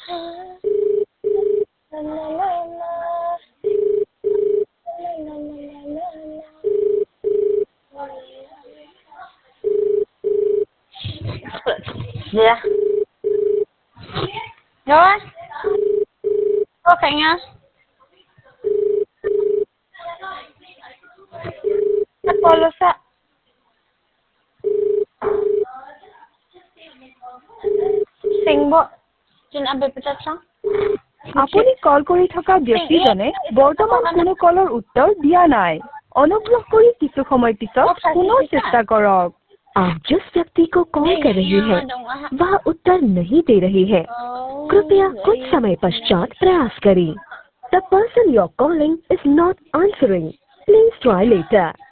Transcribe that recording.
Dạ. Rồi. Có Khánh á. Follow sa. Singbo. Jin abe pitacha. আপুনি call কৰি থকা ব্যক্তিজনে বৰ্তমান কোনো কলৰ উত্তৰ দিয়া নাই অনুগ্ৰহ কৰি কিছু সময় পিছত পুনৰ চেষ্টা কৰক आप जिस व्यक्ति को कॉल कर रही हैं वह उत्तर नहीं दे रही है कृपया कुछ समय पश्चात प्रयास करें The person you're calling is not answering. Please try later.